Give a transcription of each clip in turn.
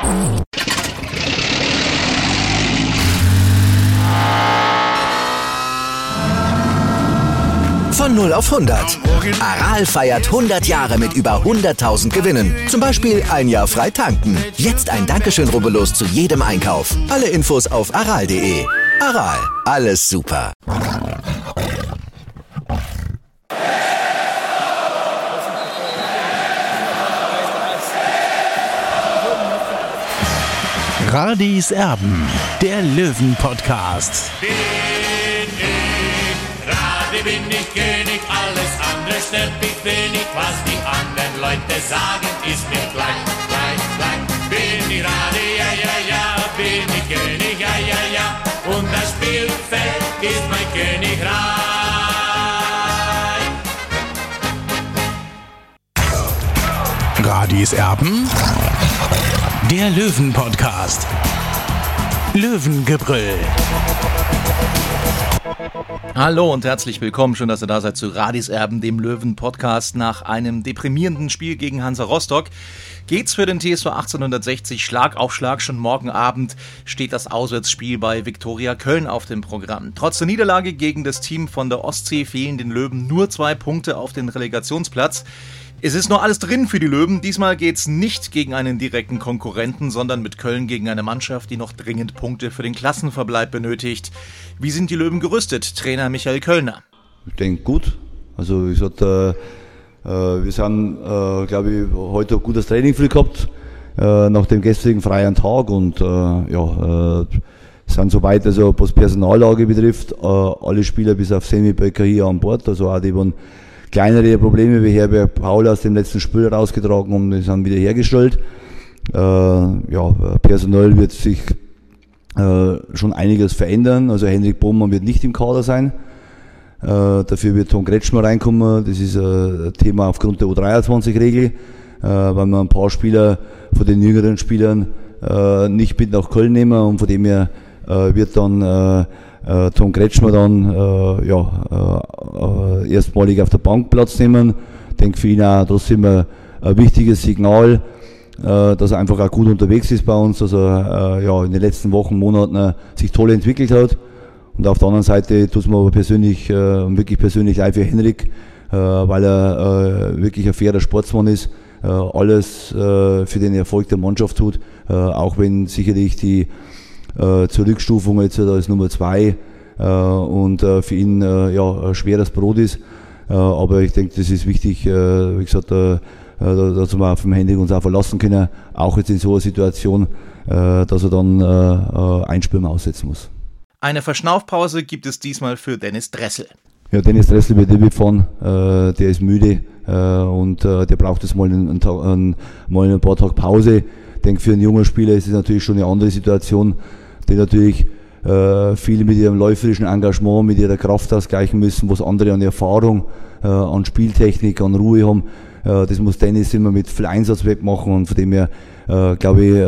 Von 0 auf 100. Aral feiert 100 Jahre mit über 100.000 Gewinnen. Zum Beispiel ein Jahr frei tanken. Jetzt ein Dankeschön, rubbellos zu jedem Einkauf. Alle Infos auf aral.de. Aral, alles super. Radis Erben, der Löwen-Podcast. Bin ich König, alles andere stört mich wenig. Was die anderen Leute sagen, ist mir gleich. Bin ich Rade, ja, bin ich König, ja. Und das Spielfeld ist mein Königreich. Radis Erben, der Löwen-Podcast. Löwengebrüll. Hallo und herzlich willkommen, schön, dass ihr da seid zu Radis Erben, dem Löwen-Podcast. Nach einem deprimierenden Spiel gegen Hansa Rostock geht's für den TSV 1860 Schlag auf Schlag. Schon morgen Abend steht das Auswärtsspiel bei Viktoria Köln auf dem Programm. Trotz der Niederlage gegen das Team von der Ostsee fehlen den Löwen nur 2 Punkte auf den Relegationsplatz. Es ist noch alles drin für die Löwen. Diesmal geht's nicht gegen einen direkten Konkurrenten, sondern mit Köln gegen eine Mannschaft, die noch dringend Punkte für den Klassenverbleib benötigt. Wie sind die Löwen gerüstet? Trainer Michael Kölner. Ich denke gut. Also wie gesagt, wir sind, glaube ich, heute ein gutes Training früh gehabt, nach dem gestrigen freien Tag und sind soweit, also was Personallage betrifft, alle Spieler bis auf Semi Böcker hier an Bord, also auch die waren kleinere Probleme wie Herbert Paul aus dem letzten Spiel rausgetragen und die sind wieder hergestellt. Personell wird sich schon einiges verändern. Also Henrik Bohmann wird nicht im Kader sein. Dafür wird Tom Kretschmer reinkommen. Das ist ein Thema aufgrund der U23-Regel, weil wir ein paar Spieler von den jüngeren Spielern nicht mit nach Köln nehmen und von dem her wird dann Tom Kretschmer dann erstmalig auf der Bank Platz nehmen. Ich denke für ihn auch trotzdem ein wichtiges Signal, dass er einfach auch gut unterwegs ist bei uns, dass er in den letzten Wochen, Monaten sich toll entwickelt hat. Und auf der anderen Seite tut es mir aber persönlich, wirklich persönlich leid für Henrik, weil er wirklich ein fairer Sportsmann ist, alles für den Erfolg der Mannschaft tut, auch wenn sicherlich die Zurückstufung jetzt als Nummer 2 und für ihn ein schweres Brot ist. Aber ich denke, das ist wichtig, wie gesagt, dass wir auf dem Handy uns auch verlassen können, auch jetzt in so einer Situation, dass er dann ein Spiel mehr aussetzen muss. Eine Verschnaufpause gibt es diesmal für Dennis Dressel. Ja, Dennis Dressel wird nicht mitfahren, der ist müde und der braucht jetzt mal ein paar Tage Pause. Ich denke, für einen jungen Spieler ist es natürlich schon eine andere Situation, die natürlich viel mit ihrem läuferischen Engagement, mit ihrer Kraft ausgleichen müssen, was andere an Erfahrung, an Spieltechnik, an Ruhe haben. Das muss Dennis immer mit viel Einsatz wegmachen und von dem her, glaube ich,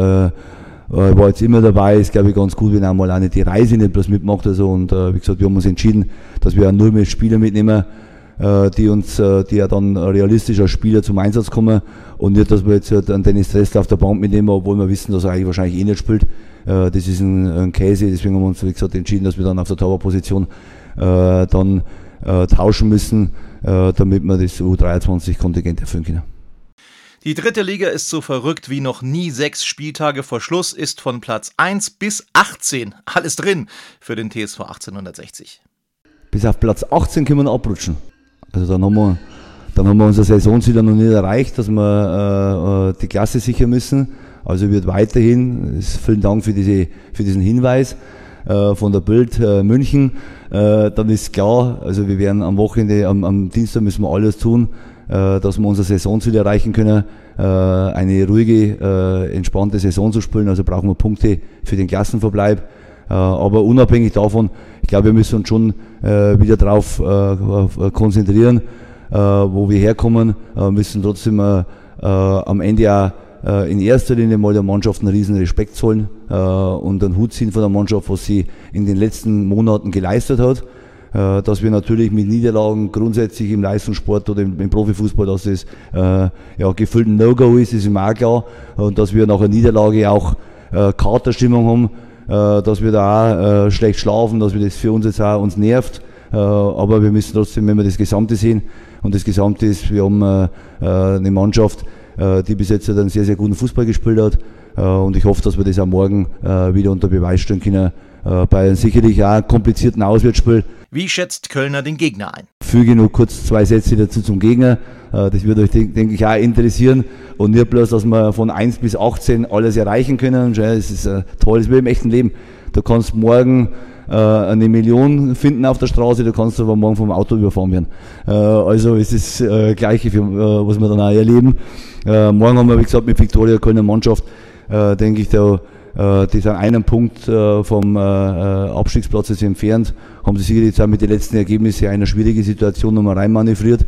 war jetzt immer dabei, ist glaube ich ganz gut, wenn er mal auch nicht die Reise nicht bloß mitmacht. Also, und wie gesagt, wir haben uns entschieden, dass wir nur mehr Spieler mitnehmen, die ja dann realistisch als Spieler zum Einsatz kommen und nicht, dass wir jetzt einen Dennis Dressel auf der Bank mitnehmen, obwohl wir wissen, dass er eigentlich wahrscheinlich eh nicht spielt. Das ist ein Käse, deswegen haben wir uns, wie gesagt, entschieden, dass wir dann auf der Torwartposition dann tauschen müssen, damit wir das U23-Kontingent erfüllen können. Die dritte Liga ist so verrückt wie noch nie. 6 Spieltage vor Schluss ist von Platz 1 bis 18 alles drin für den TSV 1860. Bis auf Platz 18 können wir abrutschen. Also dann haben wir unser Saisonziel noch nicht erreicht, dass wir die Klasse sichern müssen. Also wird weiterhin, vielen Dank für diesen Hinweis von der Bild München. Dann ist klar, also wir werden am Wochenende, am Dienstag müssen wir alles tun, dass wir unser Saisonziel erreichen können, eine ruhige, entspannte Saison zu spielen. Also brauchen wir Punkte für den Klassenverbleib. Aber unabhängig davon, ich glaube, wir müssen uns schon wieder darauf konzentrieren, wo wir herkommen, müssen trotzdem am Ende auch in erster Linie mal der Mannschaft einen riesen Respekt zollen und einen Hut ziehen von der Mannschaft, was sie in den letzten Monaten geleistet hat. dass wir natürlich mit Niederlagen grundsätzlich im Leistungssport oder im Profifußball, dass das gefühlt ein No-Go ist mir auch klar. Und dass wir nach einer Niederlage auch Katerstimmung haben, dass wir da auch schlecht schlafen, dass wir das für uns jetzt auch uns nervt. Aber wir müssen trotzdem, wenn wir das Gesamte sehen, und das Gesamte ist, wir haben eine Mannschaft, die bis jetzt einen sehr, sehr guten Fußball gespielt hat. Und ich hoffe, dass wir das auch morgen wieder unter Beweis stellen können, bei einem sicherlich auch komplizierten Auswärtsspiel. Wie schätzt Kölner den Gegner ein? Füge nur kurz 2 Sätze dazu zum Gegner. Das wird euch, denke ich, auch interessieren. Und nicht bloß, dass wir von 1 bis 18 alles erreichen können. Das ist toll, das ist wie im echten Leben. Du kannst morgen 1 Million finden auf der Straße, du kannst aber morgen vom Auto überfahren werden. Also es ist das Gleiche, was wir dann auch erleben. Morgen haben wir, wie gesagt, mit Viktoria Kölner Mannschaft, denke ich, die sind einen Punkt vom Abstiegsplatz jetzt entfernt, haben sie sicherlich jetzt auch mit den letzten Ergebnissen eine schwierige Situation nochmal reinmanövriert.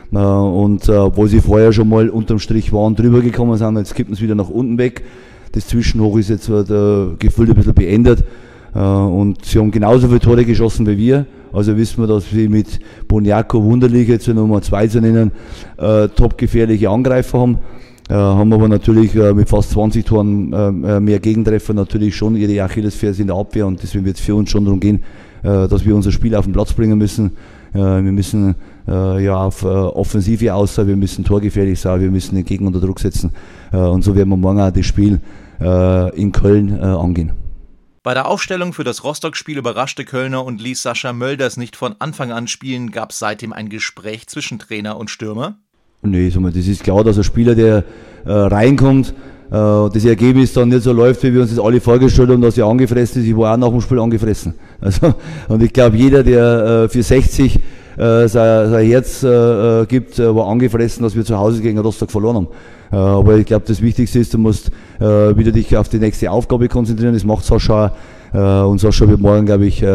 Und wo sie vorher schon mal unterm Strich waren, drüber gekommen sind, jetzt kippen sie wieder nach unten weg. Das Zwischenhoch ist jetzt gefühlt ein bisschen beendet. Und sie haben genauso viele Tore geschossen wie wir. Also wissen wir, dass sie mit Boniaco Wunderlich, jetzt Nummer 2 zu nennen, top gefährliche Angreifer haben. Haben aber natürlich mit fast 20 Toren mehr Gegentreffer natürlich schon ihre Achillesferse in der Abwehr. Und deswegen wird es für uns schon darum gehen, dass wir unser Spiel auf den Platz bringen müssen. Wir müssen auf Offensive aus sein, wir müssen torgefährlich sein, wir müssen den Gegner unter Druck setzen. Und so werden wir morgen auch das Spiel in Köln angehen. Bei der Aufstellung für das Rostock-Spiel überraschte Kölner und ließ Sascha Mölders nicht von Anfang an spielen. Gab es seitdem ein Gespräch zwischen Trainer und Stürmer? Nee, das ist klar, dass ein Spieler, der reinkommt, das Ergebnis dann nicht so läuft, wie wir uns das alle vorgestellt haben, dass er angefressen ist. Ich war auch nach dem Spiel angefressen. Also, und ich glaube, jeder, der für 60 sein Herz gibt, war angefressen, dass wir zu Hause gegen Rostock verloren haben. Aber ich glaube, das Wichtigste ist, du musst wieder dich auf die nächste Aufgabe konzentrieren. Das macht Sascha. Und Sascha wird morgen, glaube ich,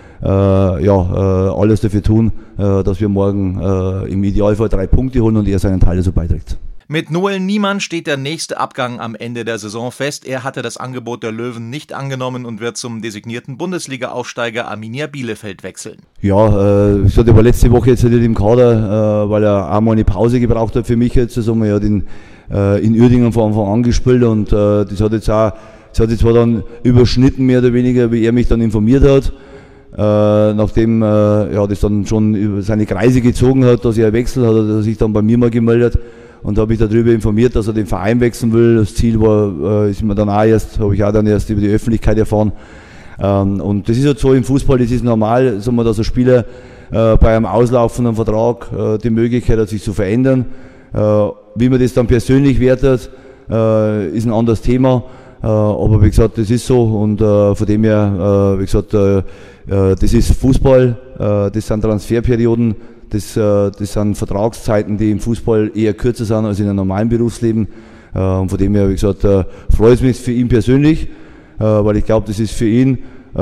alles dafür tun, dass wir morgen im Idealfall 3 Punkte holen und er seinen Teil dazu beiträgt. Mit Noel Niemann steht der nächste Abgang am Ende der Saison fest. Er hatte das Angebot der Löwen nicht angenommen und wird zum designierten Bundesliga-Aufsteiger Arminia Bielefeld wechseln. Ja, ich hatte aber letzte Woche jetzt nicht im Kader, weil er auch mal eine Pause gebraucht hat für mich jetzt. Also er hat in Uerdingen von Anfang an gespielt und das hat jetzt zwar dann überschnitten, mehr oder weniger, wie er mich dann informiert hat. Nachdem das dann schon über seine Kreise gezogen hat, dass er wechselt, hat er sich dann bei mir mal gemeldet und habe mich darüber informiert, dass er den Verein wechseln will. Das Ziel war, habe ich auch dann erst über die Öffentlichkeit erfahren. Und das ist halt so im Fußball, das ist normal, sagen wir, dass ein Spieler bei einem auslaufenden Vertrag die Möglichkeit hat, sich zu verändern. Wie man das dann persönlich wertet, ist ein anderes Thema. Aber wie gesagt, das ist so und von dem her, wie gesagt, das ist Fußball, das sind Transferperioden, das sind Vertragszeiten, die im Fußball eher kürzer sind als in einem normalen Berufsleben. Und von dem her, wie gesagt, freut es mich für ihn persönlich, weil ich glaube, das ist für ihn,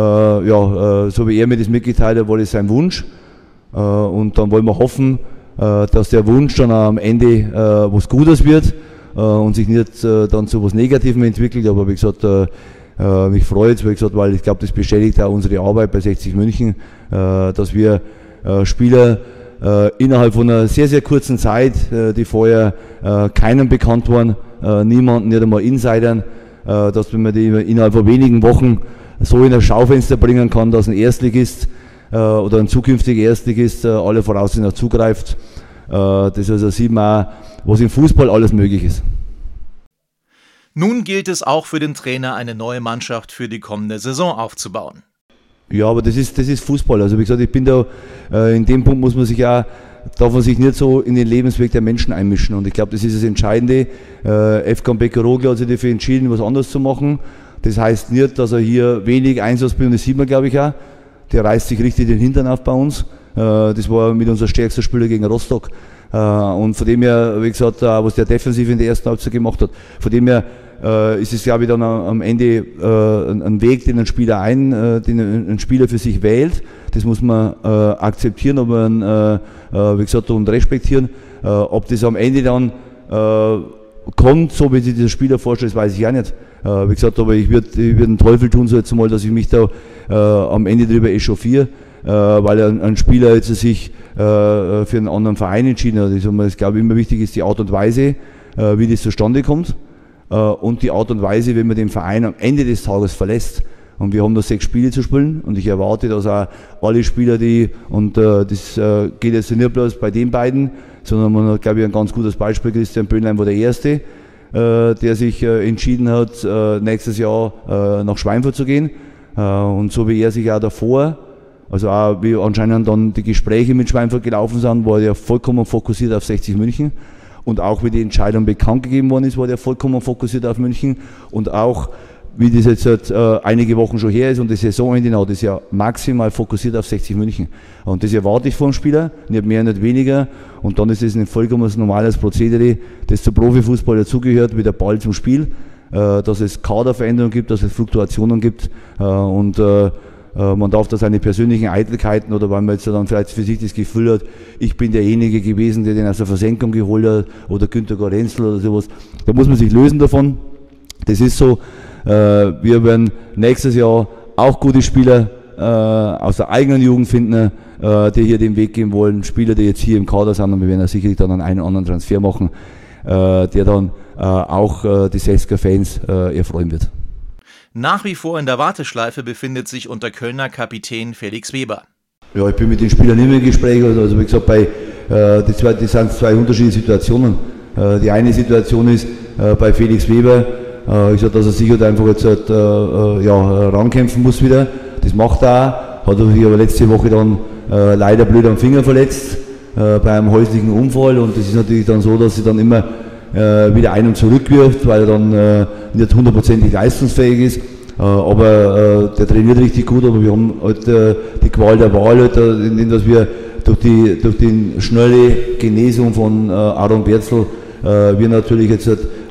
so wie er mir das mitgeteilt hat, war das sein Wunsch. Und dann wollen wir hoffen, dass der Wunsch dann am Ende was Gutes wird und sich nicht dann zu was Negativem entwickelt. Aber wie gesagt, mich freut es, wie gesagt, weil ich glaube, das bestätigt auch unsere Arbeit bei 60 München, dass wir Spieler innerhalb von einer sehr, sehr kurzen Zeit, die vorher keinem bekannt waren, niemanden, nicht einmal Insidern, dass man die innerhalb von wenigen Wochen so in das Schaufenster bringen kann, dass ein Erstligist oder ein zukünftiger Erstligist alle Voraussetzungen auch zugreift. Das also sieht man auch, was im Fußball alles möglich ist. Nun gilt es auch für den Trainer, eine neue Mannschaft für die kommende Saison aufzubauen. Ja, aber das ist Fußball. Also wie gesagt, ich bin da, in dem Punkt darf man sich nicht so in den Lebensweg der Menschen einmischen. Und ich glaube, das ist das Entscheidende. FK Beckeroglu hat sich dafür entschieden, was anderes zu machen. Das heißt nicht, dass er hier wenig Einsatz bringt, das sieht man, glaube ich, auch. Der reißt sich richtig den Hintern auf bei uns. Das war mit unser stärkster Spieler gegen Rostock. Und von dem her, wie gesagt, was der defensiv in der ersten Halbzeit gemacht hat, von dem her ist es, glaube ich, dann am Ende ein Weg, den ein Spieler den ein Spieler für sich wählt. Das muss man akzeptieren, aber wie gesagt, und respektieren. Ob das am Ende dann kommt, so wie sich der Spieler vorstellt, das weiß ich auch nicht. Wie gesagt, aber ich würde den Teufel tun, so jetzt mal, dass ich mich da am Ende darüber echauffiere. weil ein Spieler jetzt sich für einen anderen Verein entschieden hat. Ich glaube, immer wichtig ist die Art und Weise, wie das zustande kommt, und die Art und Weise, wie man den Verein am Ende des Tages verlässt. Und wir haben da 6 Spiele zu spielen und ich erwarte, dass auch alle Spieler, das geht jetzt nicht bloß bei den beiden, sondern man hat, glaube ich, ein ganz gutes Beispiel. Christian Böhnlein war der Erste, der sich entschieden hat, nächstes Jahr nach Schweinfurt zu gehen. Und so wie er sich auch davor, also auch wie anscheinend dann die Gespräche mit Schweinfurt gelaufen sind, war er vollkommen fokussiert auf 60 München. Und auch wie die Entscheidung bekannt gegeben worden ist, war der vollkommen fokussiert auf München. Und auch wie das jetzt einige Wochen schon her ist und das Saisonende genau, das ist ja maximal fokussiert auf 60 München. Und das erwarte ich vom Spieler, nicht mehr, nicht weniger. Und dann ist es ein vollkommen normales Prozedere, das zum Profifußball dazugehört, wie der Ball zum Spiel, dass es Kaderveränderungen gibt, dass es Fluktuationen gibt und man darf da seine persönlichen Eitelkeiten oder weil man jetzt dann vielleicht für sich das Gefühl hat, ich bin derjenige gewesen, der den aus der Versenkung geholt hat oder Günter Gorenzel oder sowas, da muss man sich lösen davon. Das ist so. Wir werden nächstes Jahr auch gute Spieler aus der eigenen Jugend finden, die hier den Weg gehen wollen. Spieler, die jetzt hier im Kader sind, und wir werden ja sicherlich dann einen oder anderen Transfer machen, der dann auch die Sesker Fans erfreuen wird. Nach wie vor in der Warteschleife befindet sich unter Kölner Kapitän Felix Weber. Ja, ich bin mit den Spielern immer im Gespräch. Also wie gesagt, das sind 2 unterschiedliche Situationen. Die eine Situation ist bei Felix Weber, ich sage, dass er sich halt einfach jetzt rankämpfen muss wieder. Das macht er auch. Hat sich aber letzte Woche dann leider blöd am Finger verletzt bei einem häuslichen Unfall. Und das ist natürlich dann so, dass sie dann immer wieder einen zurückwirft, weil er dann nicht hundertprozentig leistungsfähig ist. Aber der trainiert richtig gut, aber wir haben halt die Qual der Wahl, halt, indem dass wir durch die schnelle Genesung von Aaron Bertzl wir natürlich jetzt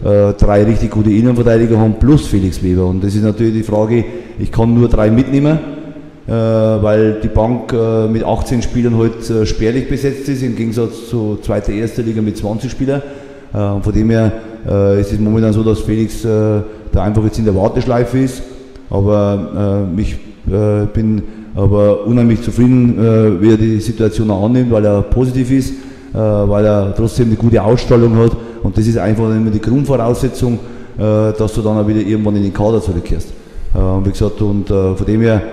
3 richtig gute Innenverteidiger haben, plus Felix Weber. Und das ist natürlich die Frage, ich kann nur 3 mitnehmen, weil die Bank mit 18 Spielern halt spärlich besetzt ist, im Gegensatz zu zweiter, erster Liga mit 20 Spielern. Von dem her ist es momentan so, dass Felix da einfach jetzt in der Warteschleife ist. Aber ich bin aber unheimlich zufrieden, wie er die Situation auch annimmt, weil er positiv ist, weil er trotzdem eine gute Ausstrahlung hat. Und das ist einfach immer die Grundvoraussetzung, dass du dann auch wieder irgendwann in den Kader zurückkehrst. Wie gesagt, und von dem her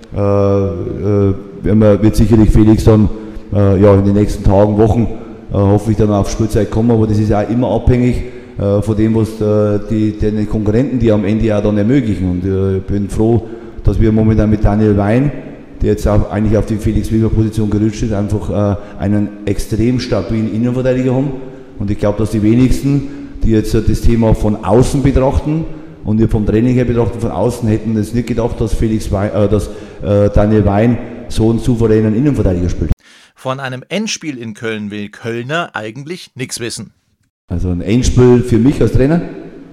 wird sicherlich Felix dann in den nächsten Tagen, Wochen hoffentlich dann auf Spielzeit kommen, aber das ist auch immer abhängig von dem, was die Konkurrenten, die am Ende auch dann ermöglichen. Und ich bin froh, dass wir momentan mit Daniel Wein, der jetzt auch eigentlich auf die Felix-Weber-Position gerutscht ist, einfach einen extrem stabilen Innenverteidiger haben. Und ich glaube, dass die wenigsten, die jetzt das Thema von außen betrachten und wir vom Training her betrachten von außen, hätten es nicht gedacht, dass Daniel Wein so einen souveränen Innenverteidiger spielt. Von einem Endspiel in Köln will Kölner eigentlich nichts wissen. Also ein Endspiel für mich als Trainer?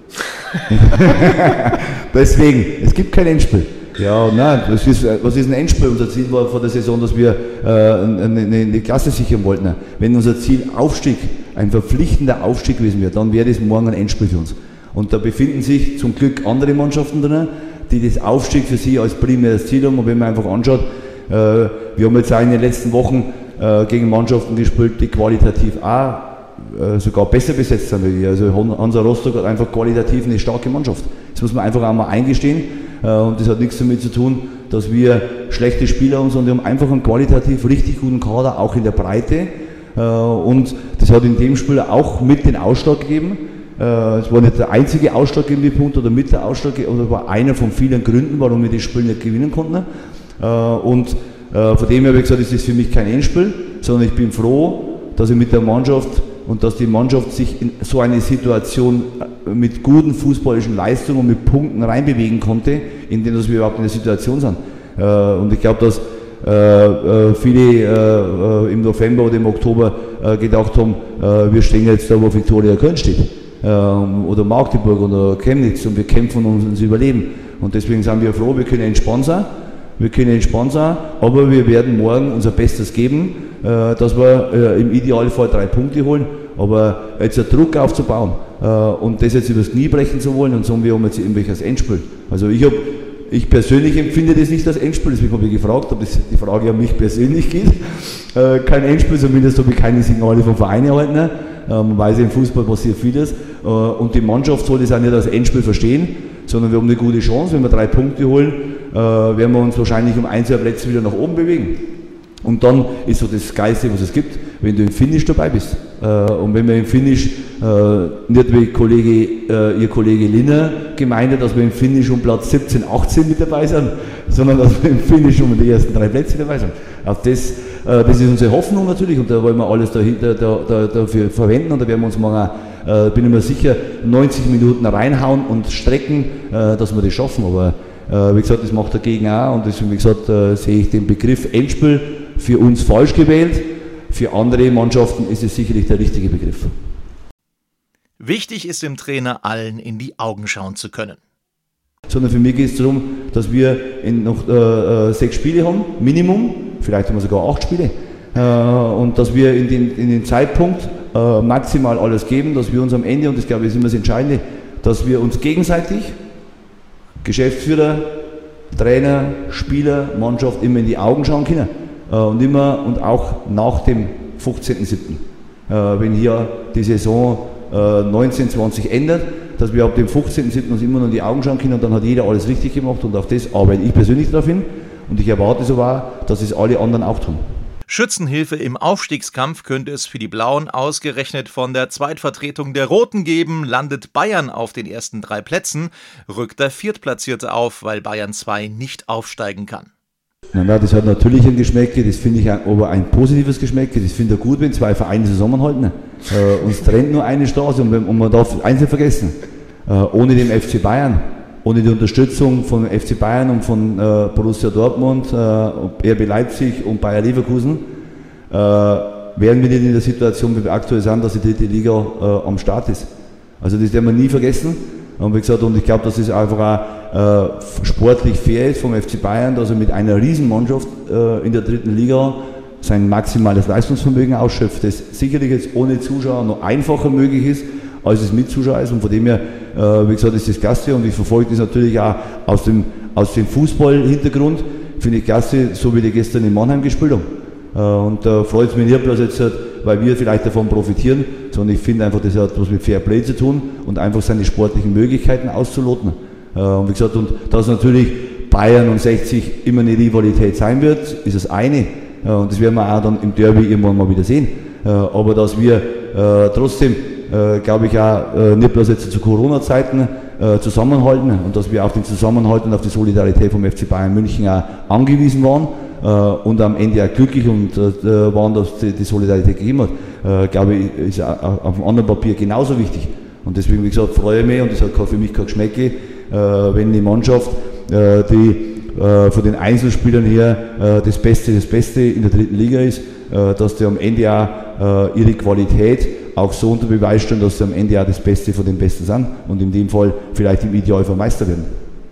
Deswegen, es gibt kein Endspiel. Ja, nein, was ist ein Endspiel? Unser Ziel war vor der Saison, dass wir eine Klasse sichern wollten. Wenn unser Ziel Aufstieg, ein verpflichtender Aufstieg gewesen wäre, dann wäre das morgen ein Endspiel für uns. Und da befinden sich zum Glück andere Mannschaften drin, die das Aufstieg für sie als primäres Ziel haben. Und wenn man einfach anschaut, wir haben jetzt auch in den letzten Wochen gegen Mannschaften gespielt, die qualitativ auch sogar besser besetzt sind wie wir. Also Hansa Rostock hat einfach qualitativ eine starke Mannschaft. Das muss man einfach auch mal eingestehen. Und das hat nichts damit zu tun, dass wir schlechte Spieler haben, sondern wir haben einfach einen qualitativ richtig guten Kader, auch in der Breite. Und das hat in dem Spiel auch mit den Ausschlag gegeben. Es war nicht der einzige ausschlaggebende Punkt oder mit der Ausschlaggebende, oder war einer von vielen Gründen, warum wir das Spiel nicht gewinnen konnten. Und von dem her habe ich gesagt, ist das für mich kein Endspiel, sondern ich bin froh, dass ich mit der Mannschaft und dass die Mannschaft sich in so eine Situation mit guten fußballischen Leistungen und mit Punkten reinbewegen konnte, indem wir überhaupt in der Situation sind. Und ich glaube, dass viele im November oder im Oktober gedacht haben, wir stehen jetzt da, wo Viktoria Köln steht, oder Magdeburg oder Chemnitz, und wir kämpfen um unser Überleben. Und deswegen sind wir froh, wir können entspannt sein. Aber wir werden morgen unser Bestes geben, dass wir im Idealfall 3 Punkte holen. Aber jetzt einen Druck aufzubauen und das jetzt übers Knie brechen zu wollen und sagen, wir haben jetzt irgendwelches Endspiel. Also ich habe ich persönlich empfinde das nicht als Endspiel, deswegen habe ich gefragt, ob das die Frage an mich persönlich geht. Kein Endspiel, zumindest habe ich keine Signale vom Verein erhalten. Man weiß, im Fußball passiert vieles. Und die Mannschaft soll das auch nicht als Endspiel verstehen, sondern wir haben eine gute Chance. Wenn wir 3 Punkte holen, werden wir uns wahrscheinlich um 1, 2 Plätze wieder nach oben bewegen. Und dann ist so das Geilste, was es gibt, wenn du im Finish dabei bist. Und wenn wir im Finish, nicht wie Ihr Kollege Linner gemeint hat, dass wir im Finish um Platz 17, 18 mit dabei sind, sondern dass wir im Finish um die ersten 3 Plätze dabei sind. Auf das ist unsere Hoffnung natürlich, und da wollen wir alles dafür verwenden, und da werden wir uns mal, bin ich mir sicher, 90 Minuten reinhauen und strecken, dass wir das schaffen. Aber wie gesagt, das macht der Gegner auch, und deswegen, wie gesagt, sehe ich den Begriff Endspiel für uns falsch gewählt. Für andere Mannschaften ist es sicherlich der richtige Begriff. Wichtig ist dem Trainer, allen in die Augen schauen zu können. Sondern für mich geht es darum, dass wir noch 6 Spiele haben, Minimum, vielleicht haben wir sogar 8 Spiele, und dass wir in den Zeitpunkt maximal alles geben, dass wir uns am Ende, und das glaube ich ist immer das Entscheidende, dass wir uns gegenseitig, Geschäftsführer, Trainer, Spieler, Mannschaft, immer in die Augen schauen können. Und auch nach dem 15.07. Wenn hier die Saison 19-20 ändert, dass wir ab dem 15.07. uns immer noch in die Augen schauen können, und dann hat jeder alles richtig gemacht, und auf das arbeite ich persönlich darauf hin, und ich erwarte so auch, dass es alle anderen auch tun. Schützenhilfe im Aufstiegskampf könnte es für die Blauen ausgerechnet von der Zweitvertretung der Roten geben. Landet Bayern auf den ersten 3 Plätzen, rückt der Viertplatzierte auf, weil Bayern 2 nicht aufsteigen kann. Nein, das hat natürlich ein Geschmäcke, das finde ich aber ein positives Geschmäcke. Das finde ich gut, wenn 2 Vereine zusammenhalten. Uns trennt nur eine Straße, und man darf eins nicht vergessen, ohne den FC Bayern, ohne die Unterstützung von FC Bayern und von Borussia Dortmund, RB Leipzig und Bayer Leverkusen, wären wir nicht in der Situation, wie wir aktuell sind, dass die 3. Liga am Start ist. Also das werden wir nie vergessen. Und wie gesagt, und ich glaube, dass es einfach auch sportlich fair ist vom FC Bayern, dass er mit einer Riesenmannschaft in der 3. Liga sein maximales Leistungsvermögen ausschöpft, das sicherlich jetzt ohne Zuschauer noch einfacher möglich ist, als es mit Zuschauer ist. Und von dem her, wie gesagt, ist das klasse, und ich verfolge das natürlich auch aus dem Fußball-Hintergrund, finde ich klasse, so wie die gestern in Mannheim gespielt haben. Und da freut es mich nicht bloß jetzt, weil wir vielleicht davon profitieren, sondern ich finde einfach, das hat was mit Fairplay zu tun und einfach seine sportlichen Möglichkeiten auszuloten. Und wie gesagt, und dass natürlich Bayern und 60 immer eine Rivalität sein wird, ist das eine. Und das werden wir auch dann im Derby irgendwann mal wieder sehen. Aber dass wir trotzdem, glaube ich, auch nicht bloß jetzt zu Corona-Zeiten zusammenhalten, und dass wir auf den Zusammenhalt und auf die Solidarität vom FC Bayern München auch angewiesen waren und am Ende auch glücklich waren, dass die Solidarität gegeben hat, glaube ich, ist auf dem anderen Papier genauso wichtig. Und deswegen, wie gesagt, freue ich mich, und das hat für mich kein Geschmäcke, wenn die Mannschaft, die von den Einzelspielern her das Beste in der 3. Liga ist, dass die am Ende auch ihre Qualität auch so unter Beweis stellen, dass sie am Ende auch das Beste von den Besten sind und in dem Fall vielleicht im Idealfall Meister werden.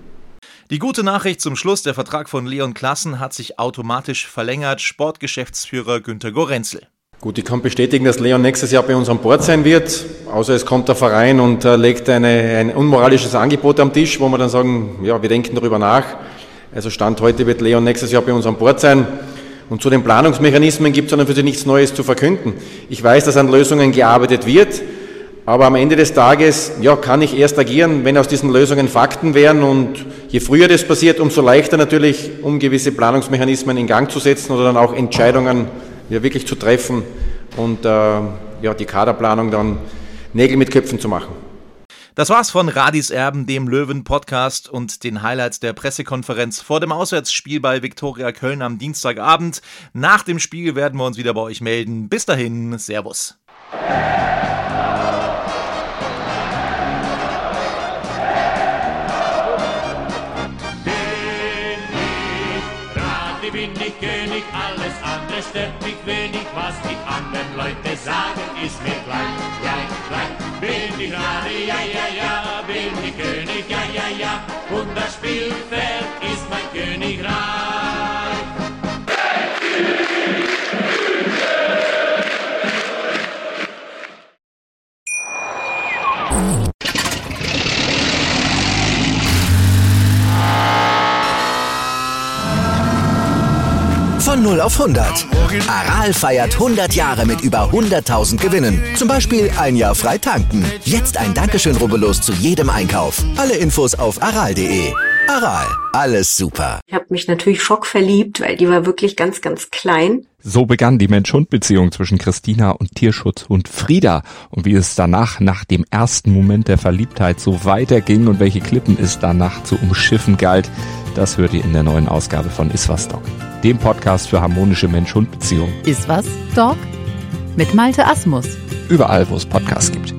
Die gute Nachricht zum Schluss: Der Vertrag von Leon Klassen hat sich automatisch verlängert. Sportgeschäftsführer Günter Gorenzel. Gut, ich kann bestätigen, dass Leon nächstes Jahr bei uns an Bord sein wird, außer es kommt der Verein und legt ein unmoralisches Angebot am Tisch, wo wir dann sagen, ja, wir denken darüber nach. Also Stand heute wird Leon nächstes Jahr bei uns an Bord sein. Und zu den Planungsmechanismen gibt es an und für sich nichts Neues zu verkünden. Ich weiß, dass an Lösungen gearbeitet wird, aber am Ende des Tages kann ich erst agieren, wenn aus diesen Lösungen Fakten wären. Und je früher das passiert, umso leichter natürlich, um gewisse Planungsmechanismen in Gang zu setzen oder dann auch Entscheidungen wirklich zu treffen und die Kaderplanung dann Nägel mit Köpfen zu machen. Das war's von Radis Erben, dem Löwen-Podcast und den Highlights der Pressekonferenz vor dem Auswärtsspiel bei Viktoria Köln am Dienstagabend. Nach dem Spiel werden wir uns wieder bei euch melden. Bis dahin, Servus. Bin ich König, alles andere stört mich wenig, was die anderen Leute sagen, ist mir gleich. Bin ich Radi, ja, bin ich König, ja, und das Spielfeld ist mein Königreich. Von 0 auf 100. Aral feiert 100 Jahre mit über 100.000 Gewinnen. Zum Beispiel ein Jahr frei tanken. Jetzt ein Dankeschön, rubbellos zu jedem Einkauf. Alle Infos auf aral.de. Aral, alles super. Ich habe mich natürlich schockverliebt, weil die war wirklich ganz, ganz klein. So begann die Mensch-Hund-Beziehung zwischen Christina und Tierschutzhund Frieda. Und wie es danach, nach dem ersten Moment der Verliebtheit, so weiterging und welche Klippen es danach zu umschiffen galt, das hört ihr in der neuen Ausgabe von Iswas Dog, dem Podcast für harmonische Mensch-Hund-Beziehungen. Iswas Dog? Mit Malte Asmus. Überall, wo es Podcasts gibt.